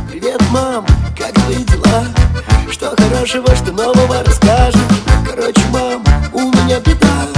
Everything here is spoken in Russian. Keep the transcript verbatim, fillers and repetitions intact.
Привет, мам, как твои дела? Что хорошего, что нового расскажешь? Короче, мам, у меня беда.